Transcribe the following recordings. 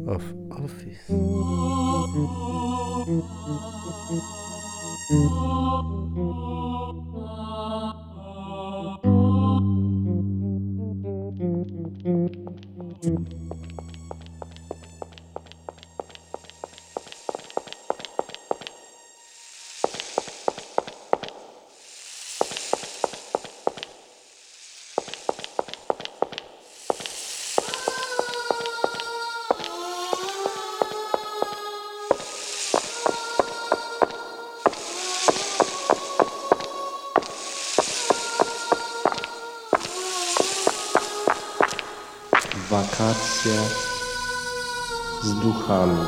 of office. Wakacje z duchami.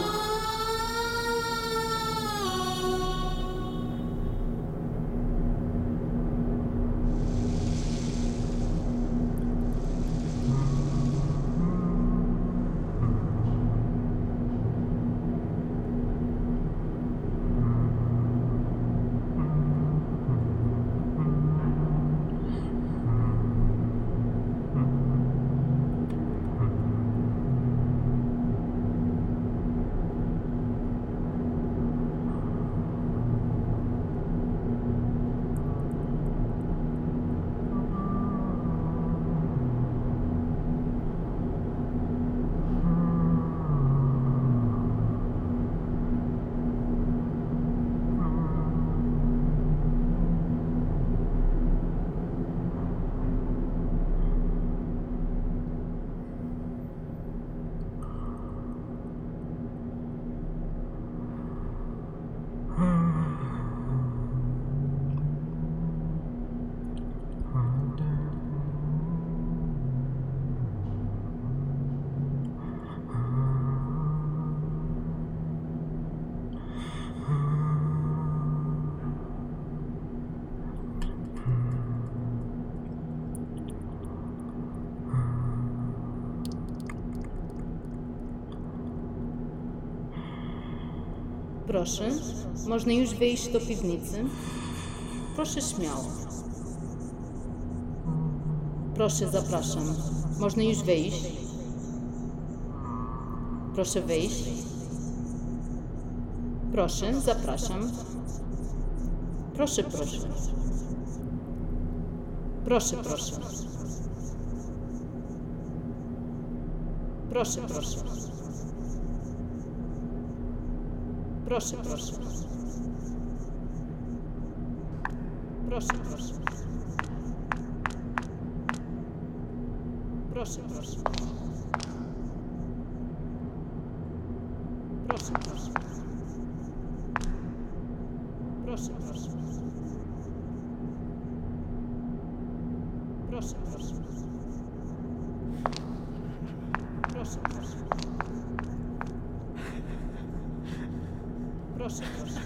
Proszę, można już wejść do piwnicy? Proszę śmiało. Proszę, zapraszam. Można już wejść? Proszę wejść. Proszę, zapraszam. Proszę, proszę. Proszę, proszę. Proszę, proszę. Proszę, proszę. Proszę, proszę. Proszę, proszę. Proszę, proszę. Proszę, proszę. Proszę, proszę. Proszę, proszę. Proszę, proszę.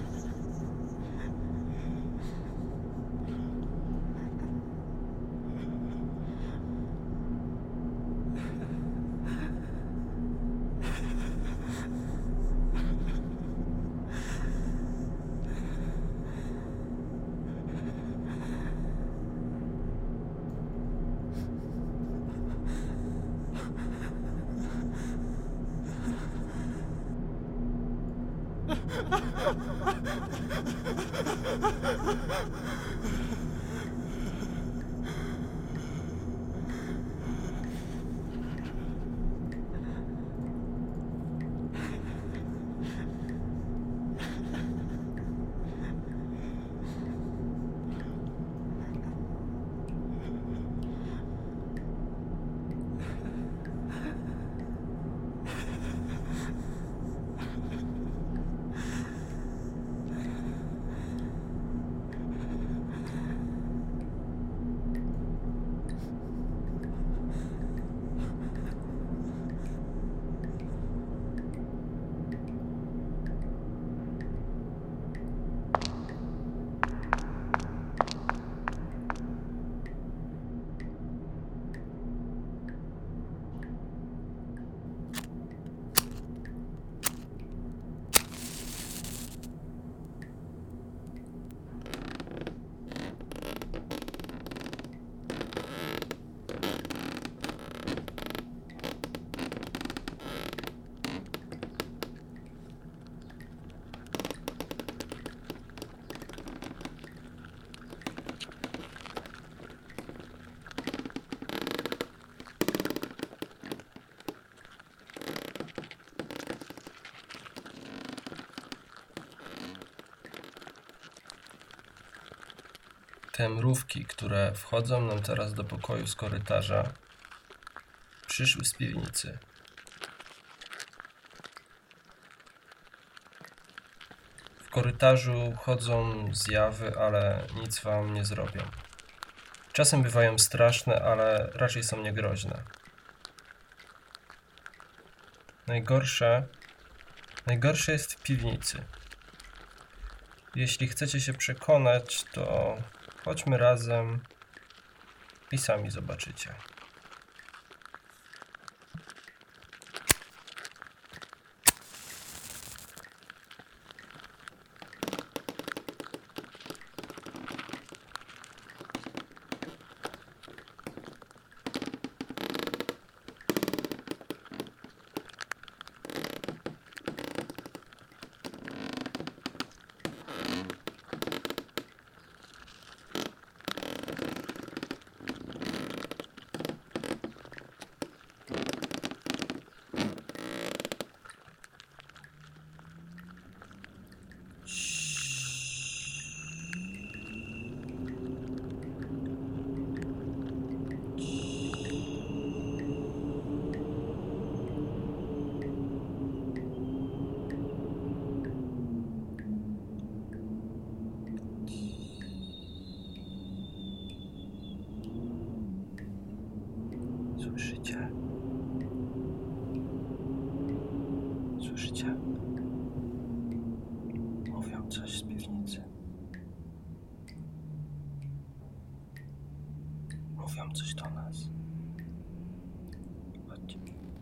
Te mrówki, które wchodzą nam teraz do pokoju z korytarza, przyszły z piwnicy. W korytarzu chodzą zjawy, ale nic wam nie zrobią. Czasem bywają straszne, ale raczej są niegroźne. Najgorsze jest w piwnicy. Jeśli chcecie się przekonać, to chodźmy razem i sami zobaczycie. Słyszycie? Słyszycie? Mówią coś z piwnicy. Mówią coś do nas. Chodźcie.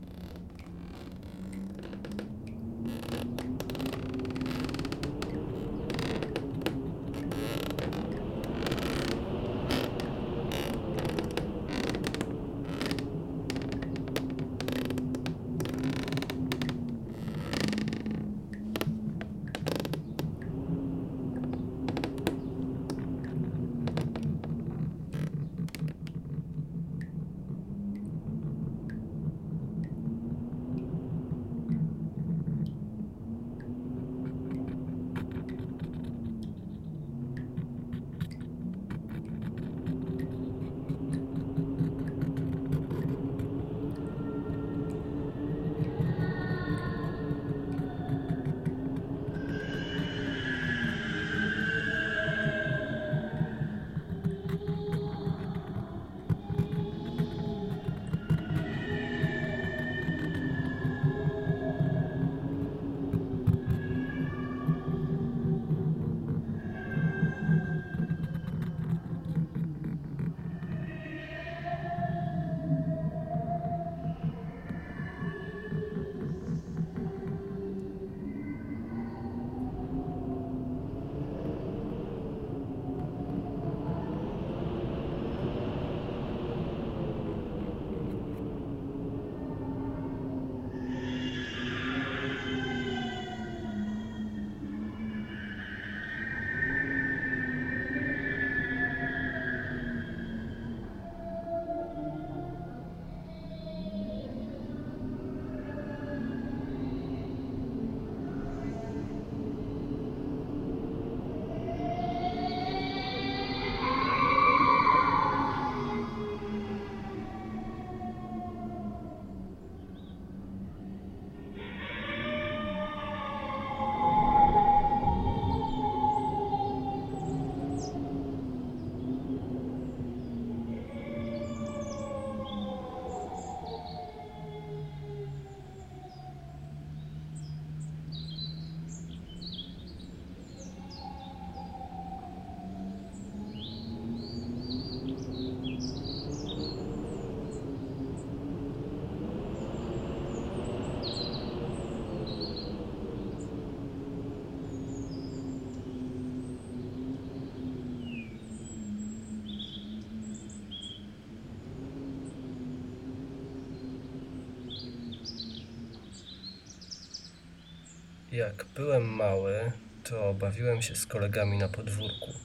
Jak byłem mały, to bawiłem się z kolegami na podwórku.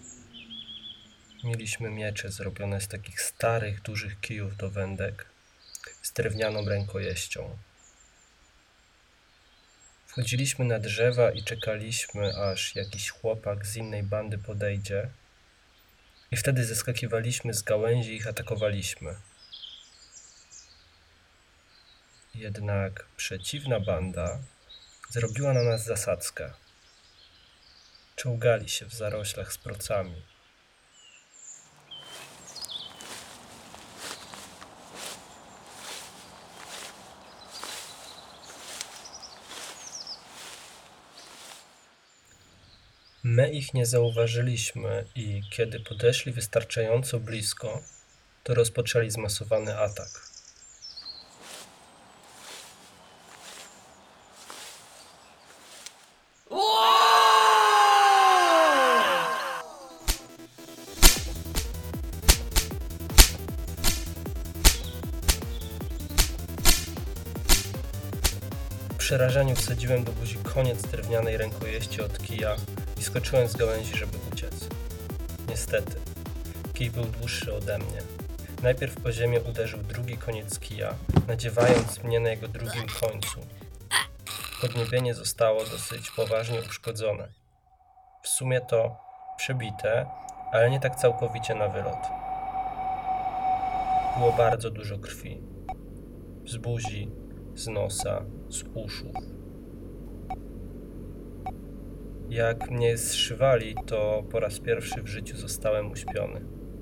Mieliśmy miecze zrobione z takich starych, dużych kijów do wędek z drewnianą rękojeścią. Wchodziliśmy na drzewa i czekaliśmy, aż jakiś chłopak z innej bandy podejdzie I wtedy zeskakiwaliśmy z gałęzi i ich atakowaliśmy. Jednak przeciwna banda zrobiła na nas zasadzkę. Czołgali się w zaroślach z procami. My ich nie zauważyliśmy i kiedy podeszli wystarczająco blisko, to rozpoczęli zmasowany atak. W przerażeniu wsadziłem do buzi koniec drewnianej rękojeści od kija i skoczyłem z gałęzi, żeby uciec. Niestety, kij był dłuższy ode mnie. Najpierw o ziemię uderzył drugi koniec kija, nadziewając mnie na jego drugim końcu. Podniebienie zostało dosyć poważnie uszkodzone. W sumie to przebite, ale nie tak całkowicie na wylot. Było bardzo dużo krwi. Z buzi, z nosa, z uszu. Jak mnie zszywali, to po raz pierwszy w życiu zostałem uśpiony.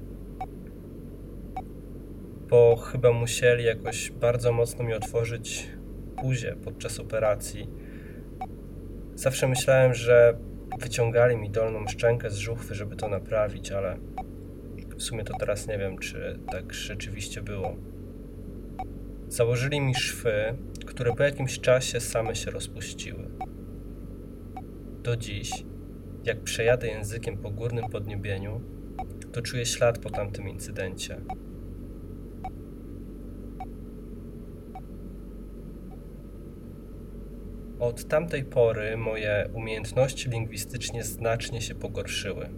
Bo chyba musieli jakoś bardzo mocno mi otworzyć buzię podczas operacji. Zawsze myślałem, że wyciągali mi dolną szczękę z żuchwy, żeby to naprawić, ale w sumie to teraz nie wiem, czy tak rzeczywiście było. Założyli mi szwy, które po jakimś czasie same się rozpuściły. Do dziś, jak przejadę językiem po górnym podniebieniu, to czuję ślad po tamtym incydencie. Od tamtej pory moje umiejętności lingwistycznie znacznie się pogorszyły.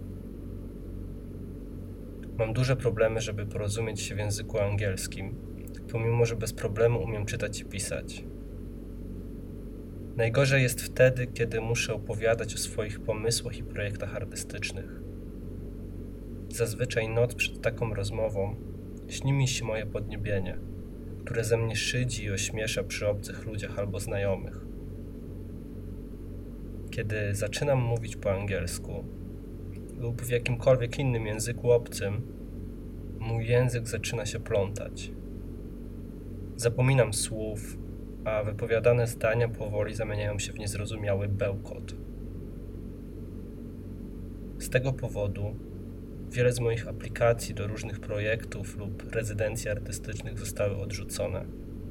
Mam duże problemy, żeby porozumieć się w języku angielskim, pomimo że bez problemu umiem czytać i pisać. Najgorzej jest wtedy, kiedy muszę opowiadać o swoich pomysłach i projektach artystycznych. Zazwyczaj noc przed taką rozmową śni mi się moje podniebienie, które ze mnie szydzi i ośmiesza przy obcych ludziach albo znajomych. Kiedy zaczynam mówić po angielsku lub w jakimkolwiek innym języku obcym, mój język zaczyna się plątać. Zapominam słów, a wypowiadane zdania powoli zamieniają się w niezrozumiały bełkot. Z tego powodu wiele z moich aplikacji do różnych projektów lub rezydencji artystycznych zostały odrzucone.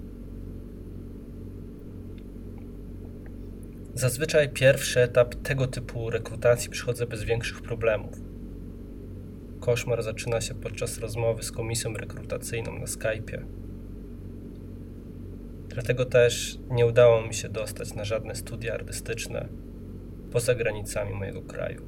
Zazwyczaj pierwszy etap tego typu rekrutacji przechodzę bez większych problemów. Koszmar zaczyna się podczas rozmowy z komisją rekrutacyjną na Skype'ie. Dlatego też nie udało mi się dostać na żadne studia artystyczne poza granicami mojego kraju.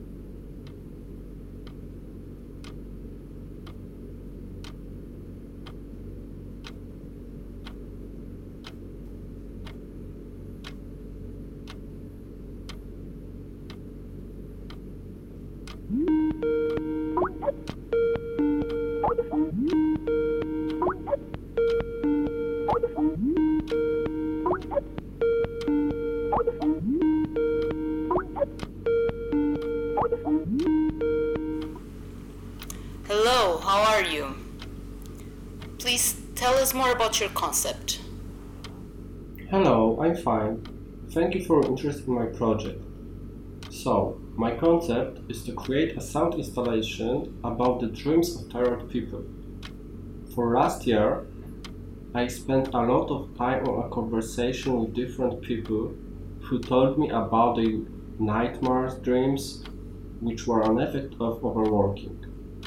Hello, how are you? Please tell us more about your concept. Hello, I'm fine. Thank you for your interest in my project. So, my concept is to create a sound installation about the dreams of tired people. For last year, I spent a lot of time on a conversation with different people who told me about their nightmares, dreams, which were an effect of overworking.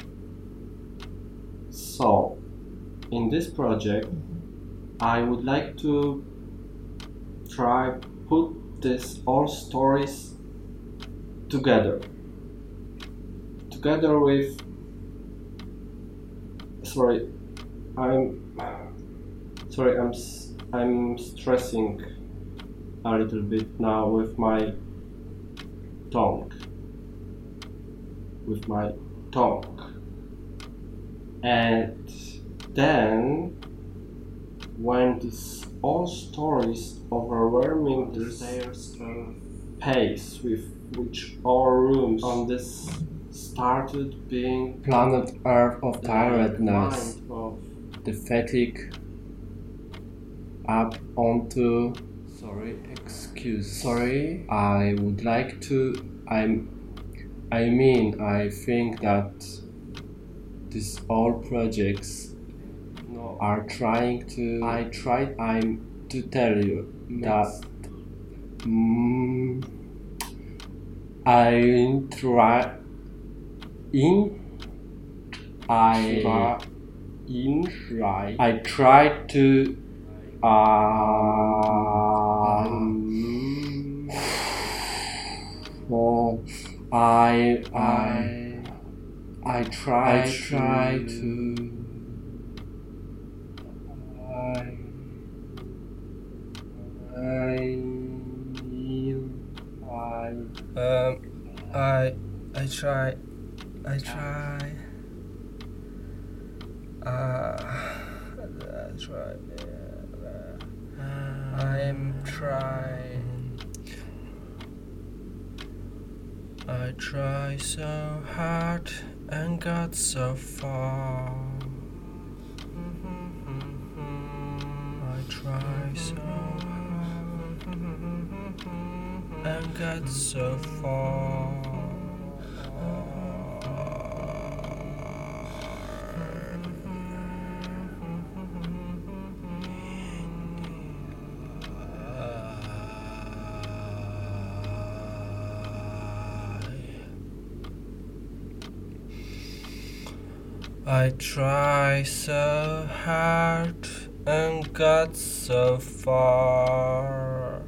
So, in this project, I would like to try put these all stories together with I'm stressing a little bit now with my tongue And then, when these old stories overwhelming their pace with which our rooms on this started being Planet Earth of the tiredness, mind of the fatigue up onto. Sorry, I would like to. I think that these all projects are trying to. I'm to tell you that I tried to I try so hard and got so far. I try so hard and got so far. I try so hard and got so far.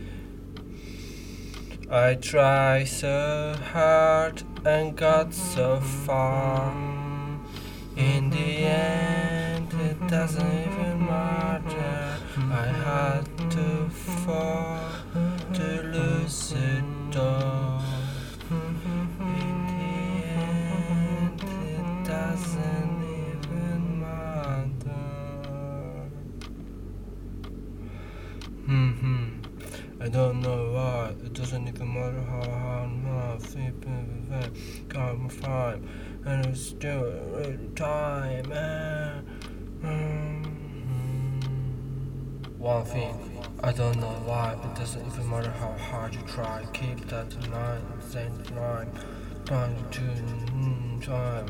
I try so hard and got so far. In the end, it doesn't even matter. I had to fall to lose it all. In the end, it doesn't even matter. I don't know why. It doesn't even matter how hard my feet I'm fine, and it's still time. One thing, I don't know why. It doesn't even matter how hard you try. Keep that in mind at the same time. Trying to time.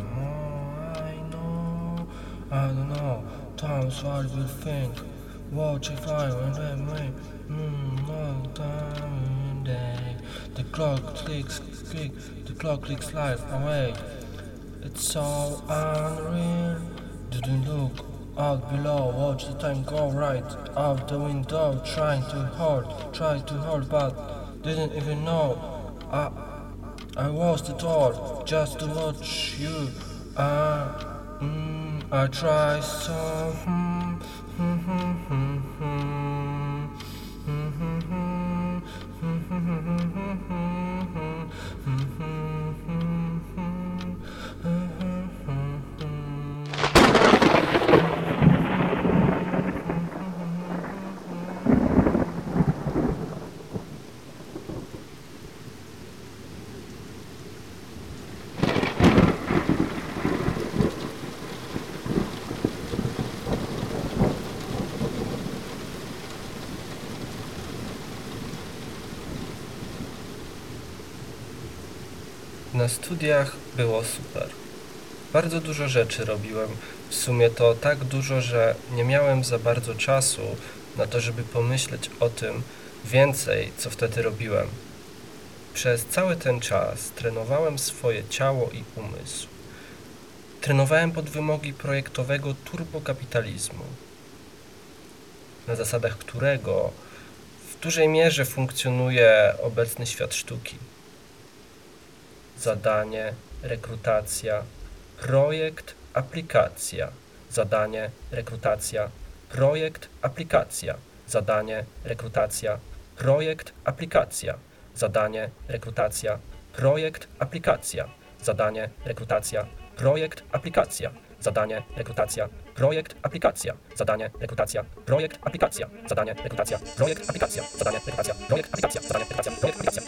I don't know. Times what you think. What if I went away? All time day. The clock clicks quick. The clock clicks life away. It's so unreal. Didn't look out below. Watch the time go right out the window. Try to hold, but didn't even know. I was the door just to watch you. I try so. Na studiach było super. Bardzo dużo rzeczy robiłem. W sumie to tak dużo, że nie miałem za bardzo czasu na to, żeby pomyśleć o tym więcej, co wtedy robiłem. Przez cały ten czas trenowałem swoje ciało i umysł. Trenowałem pod wymogi projektowego turbokapitalizmu, na zasadach którego w dużej mierze funkcjonuje obecny świat sztuki. Zadanie, rekrutacja, projekt, aplikacja. Zadanie, rekrutacja, projekt, aplikacja. Zadanie, rekrutacja, projekt, aplikacja. Zadanie, rekrutacja, projekt, aplikacja. Zadanie, rekrutacja, projekt, aplikacja. zadanie, rekrutacja, projekt, aplikacja, zadanie, rekrutacja, projekt, aplikacja, zadanie, rekrutacja, projekt, aplikacja, zadanie, rekrutacja, projekt, aplikacja, zadanie, rekrutacja, projekt, aplikacja,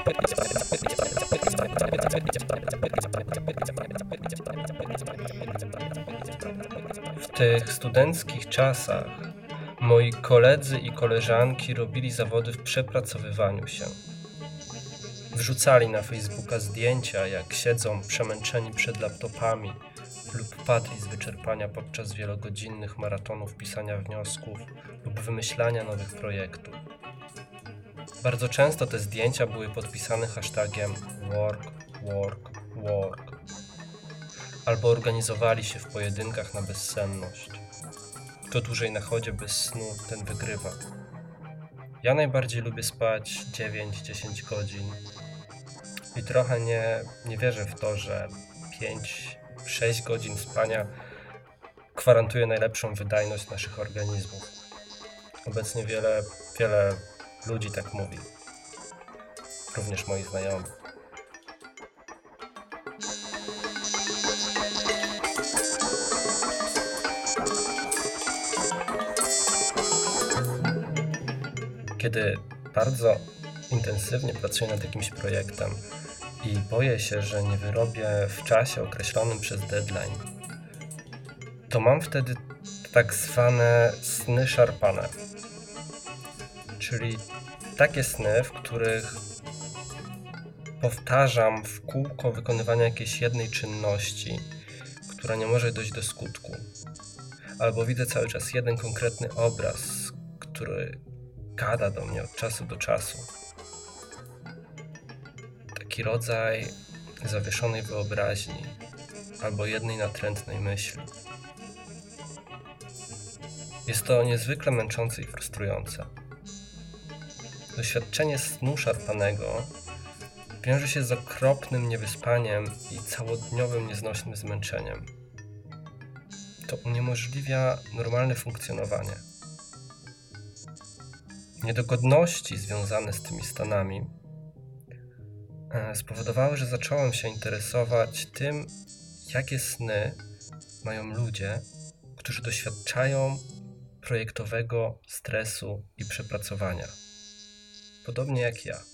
W tych studenckich czasach moi koledzy i koleżanki robili zawody w przepracowywaniu się. Wrzucali na Facebooka zdjęcia, jak siedzą przemęczeni przed laptopami lub padli z wyczerpania podczas wielogodzinnych maratonów pisania wniosków lub wymyślania nowych projektów. Bardzo często te zdjęcia były podpisane hashtagiem work, work, work. Albo organizowali się w pojedynkach na bezsenność. Kto dłużej na chodzie bez snu, ten wygrywa. Ja najbardziej lubię spać 9-10 godzin. I trochę nie wierzę w to, że 5-6 godzin spania gwarantuje najlepszą wydajność naszych organizmów. Obecnie wiele ludzi tak mówi. Również moi znajomi. Kiedy bardzo intensywnie pracuję nad jakimś projektem i boję się, że nie wyrobię w czasie określonym przez deadline, to mam wtedy tak zwane sny szarpane. Czyli takie sny, w których powtarzam w kółko wykonywania jakiejś jednej czynności, która nie może dojść do skutku. Albo widzę cały czas jeden konkretny obraz, który gada do mnie od czasu do czasu. Taki rodzaj zawieszonej wyobraźni albo jednej natrętnej myśli. Jest to niezwykle męczące i frustrujące. Doświadczenie snu szarpanego wiąże się z okropnym niewyspaniem i całodniowym nieznośnym zmęczeniem. To uniemożliwia normalne funkcjonowanie. Niedogodności związane z tymi stanami spowodowały, że zacząłem się interesować tym, jakie sny mają ludzie, którzy doświadczają projektowego stresu i przepracowania. Podobnie jak ja.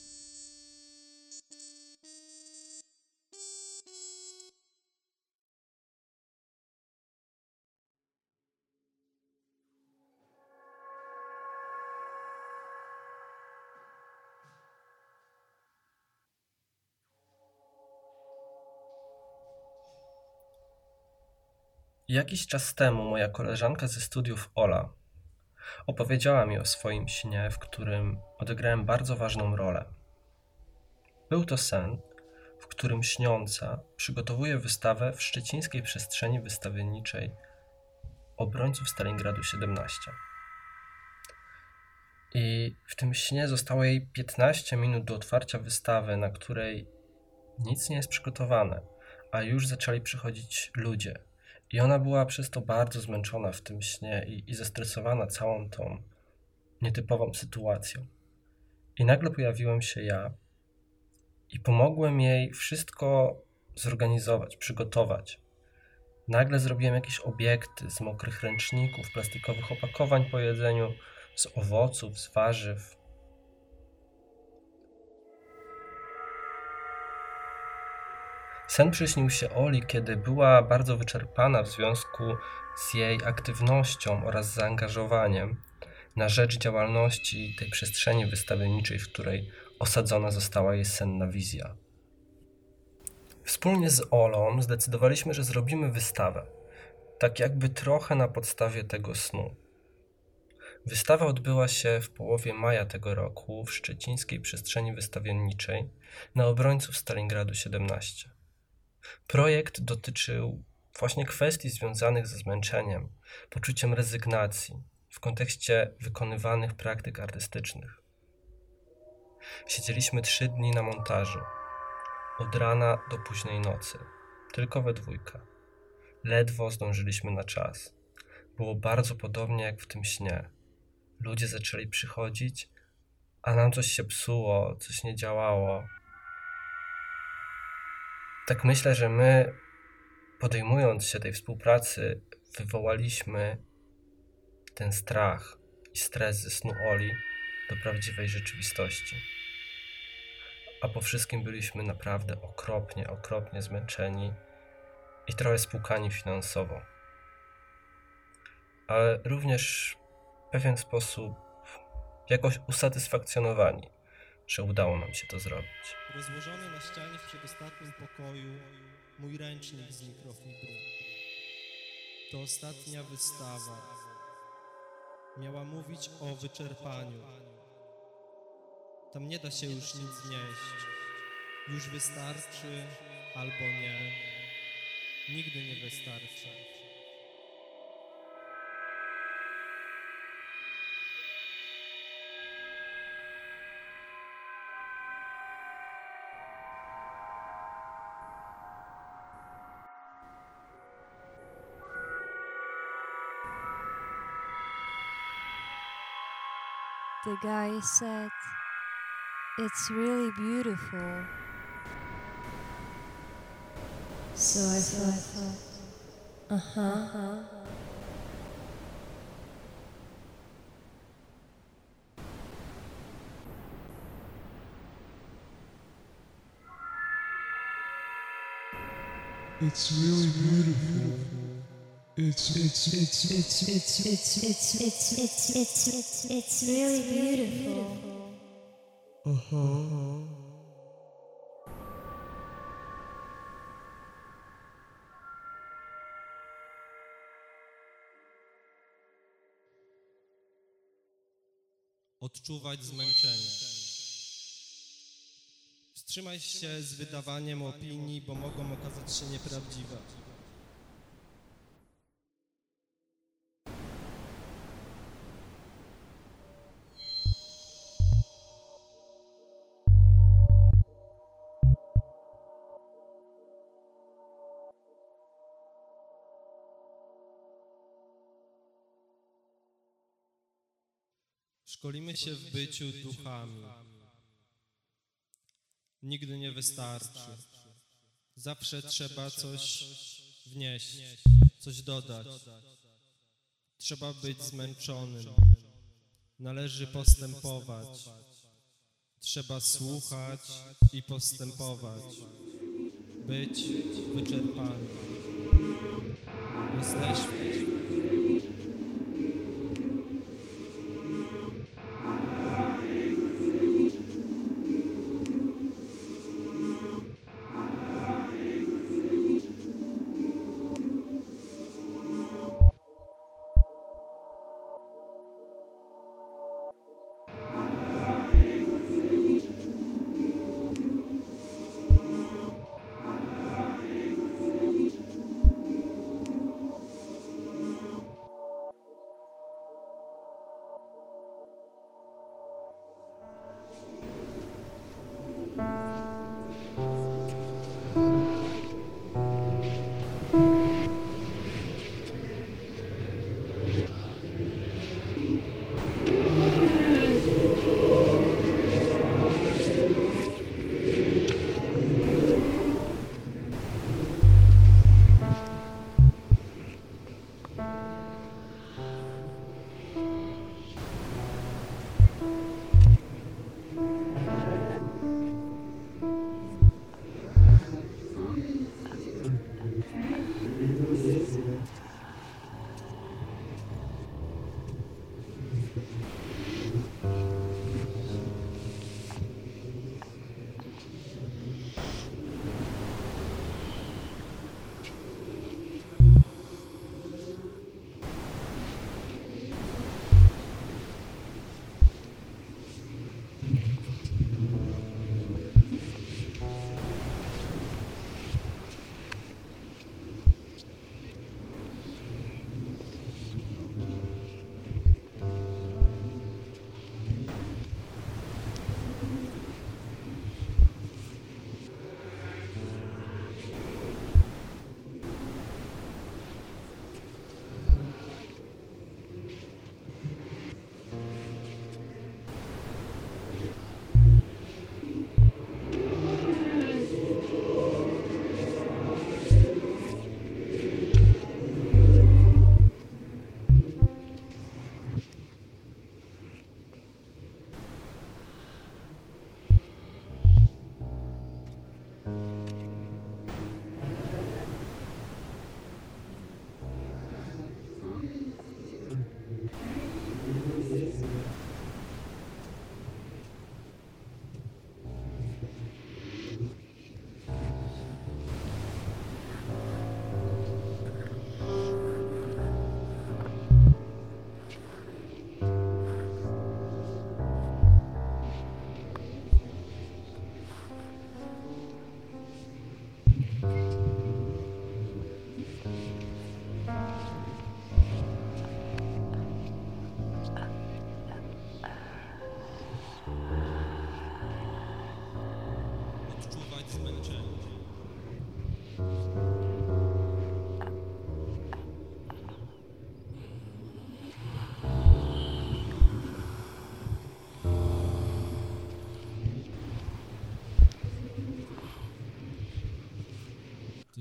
Jakiś czas temu moja koleżanka ze studiów Ola opowiedziała mi o swoim śnie, w którym odegrałem bardzo ważną rolę. Był to sen, w którym śniąca przygotowuje wystawę w szczecińskiej przestrzeni wystawienniczej obrońców Stalingradu 17. I w tym śnie zostało jej 15 minut do otwarcia wystawy, na której nic nie jest przygotowane, a już zaczęli przychodzić ludzie. I ona była przez to bardzo zmęczona w tym śnie i zestresowana całą tą nietypową sytuacją. I nagle pojawiłem się ja i pomogłem jej wszystko zorganizować, przygotować. Nagle zrobiłem jakieś obiekty z mokrych ręczników, plastikowych opakowań po jedzeniu, z owoców, z warzyw. Sen przyśnił się Oli, kiedy była bardzo wyczerpana w związku z jej aktywnością oraz zaangażowaniem na rzecz działalności tej przestrzeni wystawienniczej, w której osadzona została jej senna wizja. Wspólnie z Olą zdecydowaliśmy, że zrobimy wystawę, tak jakby trochę na podstawie tego snu. Wystawa odbyła się w połowie maja tego roku w szczecińskiej przestrzeni wystawienniczej na obrońców Stalingradu 17. Projekt dotyczył właśnie kwestii związanych ze zmęczeniem, poczuciem rezygnacji w kontekście wykonywanych praktyk artystycznych. Siedzieliśmy 3 dni na montażu, od rana do późnej nocy, tylko we dwójkę. Ledwo zdążyliśmy na czas. Było bardzo podobnie jak w tym śnie. Ludzie zaczęli przychodzić, a nam coś się psuło, coś nie działało. Tak myślę, że my podejmując się tej współpracy, wywołaliśmy ten strach i stres ze snu Oli do prawdziwej rzeczywistości. A po wszystkim byliśmy naprawdę okropnie zmęczeni i trochę spłukani finansowo. Ale również w pewien sposób jakoś usatysfakcjonowani, że udało nam się to zrobić. Rozłożony na ścianie w przedostatnim pokoju mój ręcznik z mikrofibry. To ostatnia wystawa. Miała mówić o wyczerpaniu. Tam nie da się już nic znieść. Już wystarczy albo nie. Nigdy nie wystarczy. The guy said, "It's really beautiful." So I thought, uh-huh. It's really beautiful. It's really beautiful. Odczuwać zmęczenie. Wstrzymaj się z wydawaniem opinii, bo mogą okazać się nieprawdziwe. Szkolimy się w byciu duchami. Nigdy nie wystarczy. Zawsze trzeba coś wnieść, coś dodać. Trzeba być zmęczonym. Należy postępować. Trzeba słuchać i postępować. Być wyczerpanym. Jesteśmy.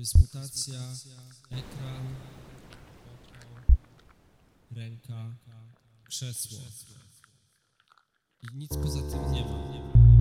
jest mutacja, ekran, oko, ręka, krzesło. I nic poza tym nie ma.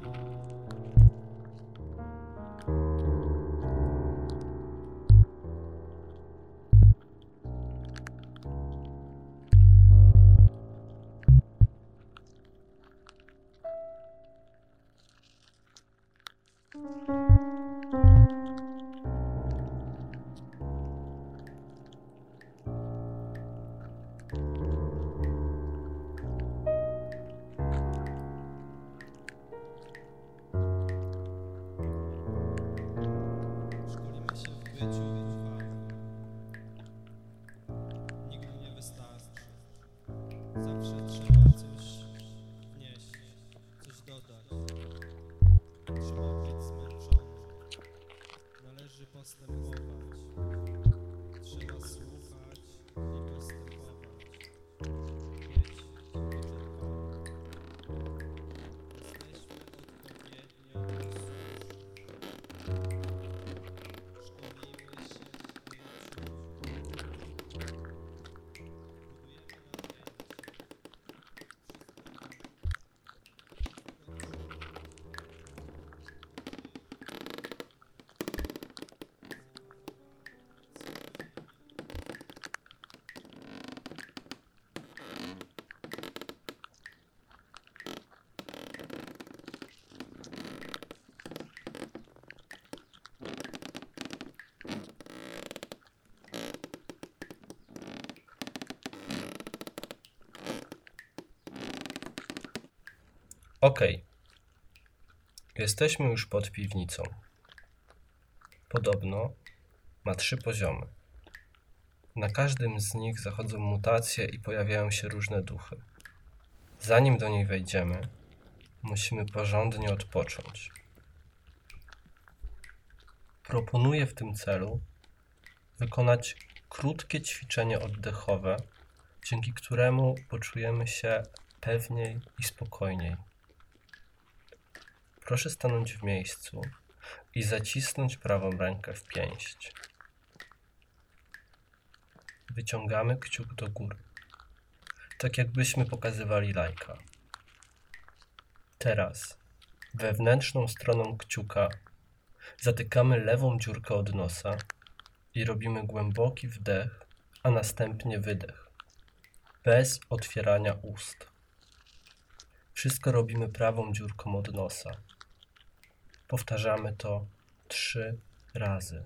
Szkolimy się w byciu duchami. Nigdy nie wystarczy. Zawsze trzeba coś wnieść, coś dodać. Trzeba być zmęczony. Należy postępować. Trzeba słuchać i postępować. Być wyczerpany. Jesteśmy odpowiednio służni. Szkolimy się w byciu. Budujemy Okej. Jesteśmy już pod piwnicą. Podobno ma 3 poziomy. Na każdym z nich zachodzą mutacje i pojawiają się różne duchy. Zanim do niej wejdziemy, musimy porządnie odpocząć. Proponuję w tym celu wykonać krótkie ćwiczenie oddechowe, dzięki któremu poczujemy się pewniej i spokojniej. Proszę stanąć w miejscu i zacisnąć prawą rękę w pięść. Wyciągamy kciuk do góry, tak jakbyśmy pokazywali lajka. Teraz wewnętrzną stroną kciuka zatykamy lewą dziurkę od nosa i robimy głęboki wdech, a następnie wydech, bez otwierania ust. Wszystko robimy prawą dziurką od nosa. Powtarzamy to 3 razy.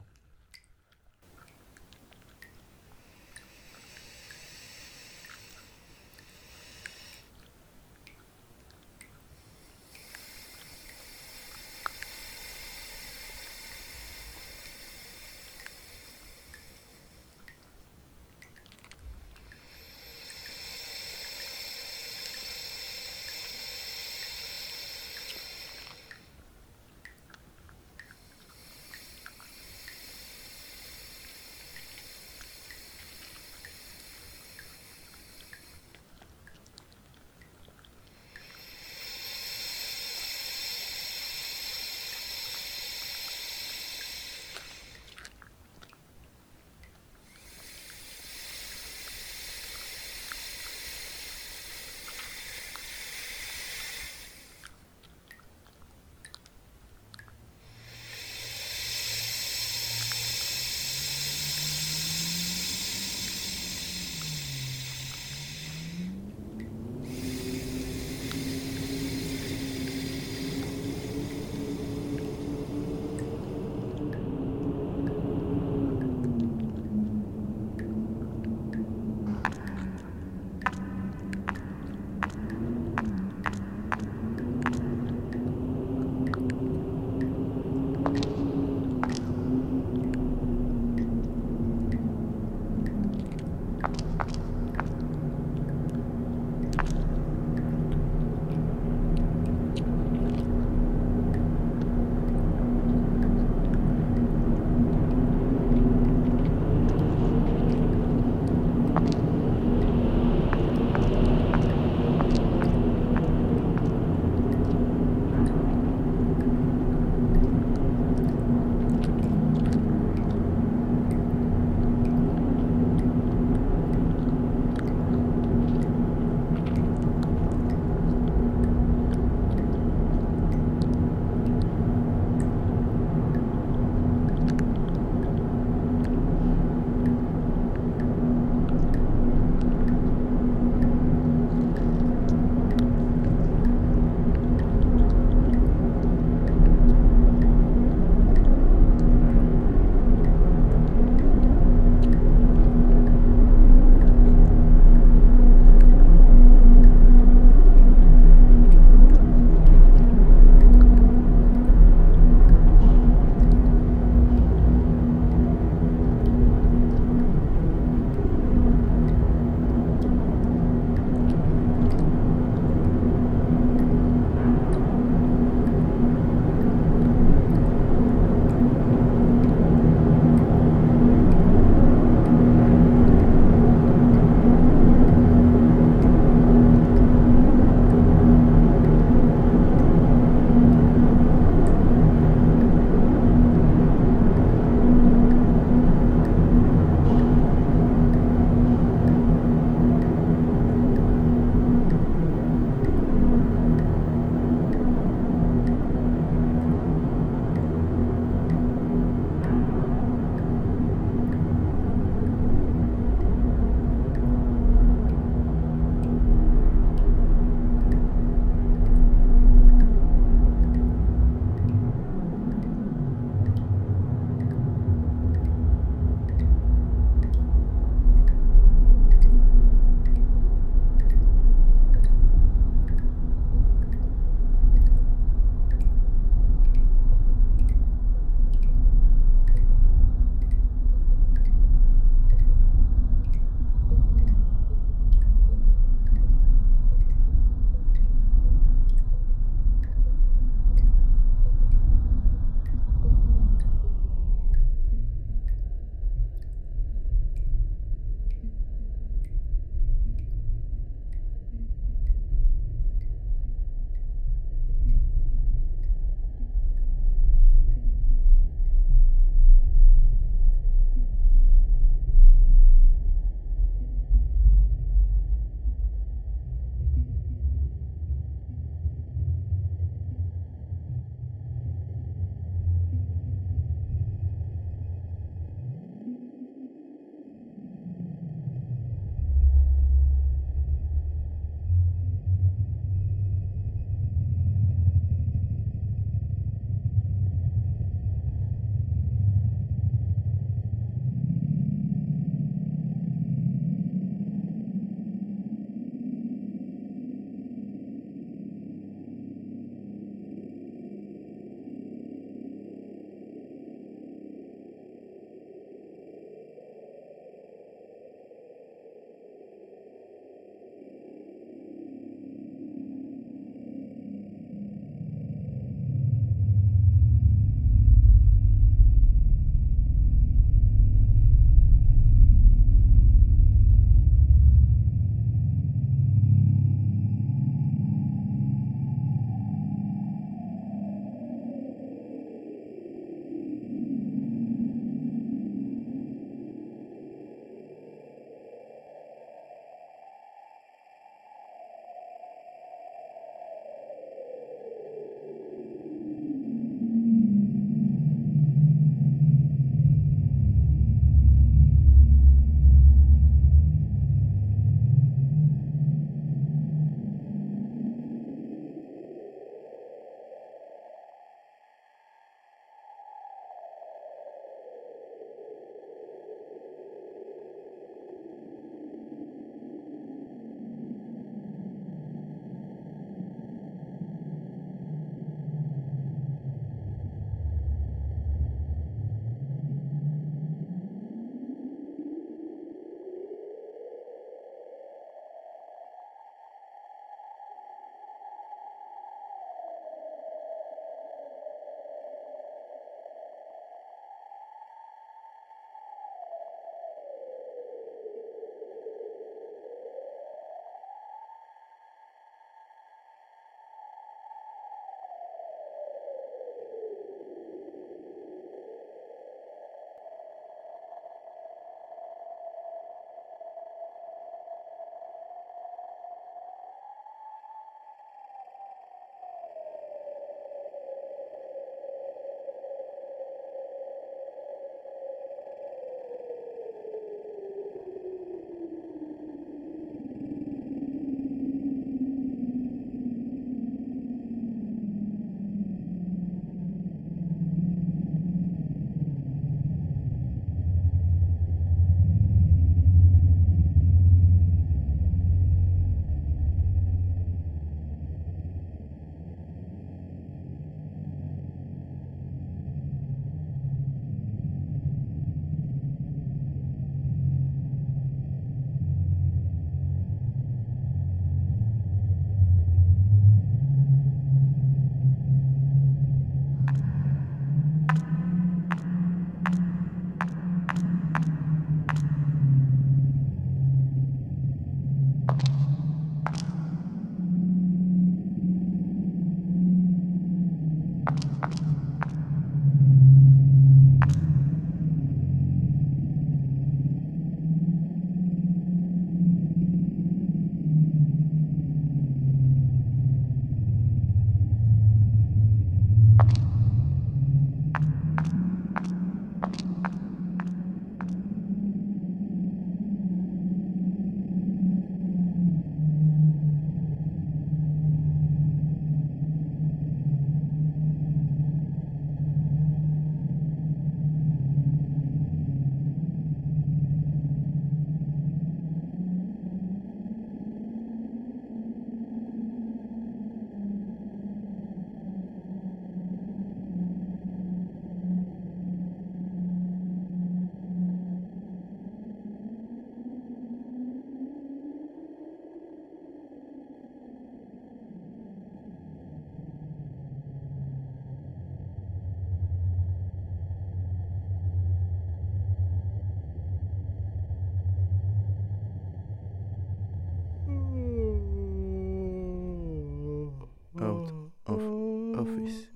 office.